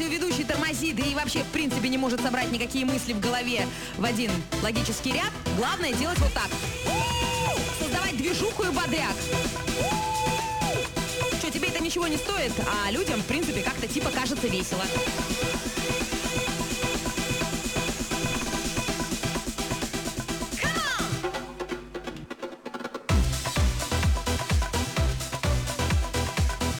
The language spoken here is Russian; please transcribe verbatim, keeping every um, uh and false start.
радиоведущий тормозит и вообще, в принципе, не может собрать никакие мысли в голове в один логический ряд, главное делать вот так. Создавать движуху и бодряк. Что, тебе это ничего не стоит, а людям, в принципе, как-то типа кажется весело.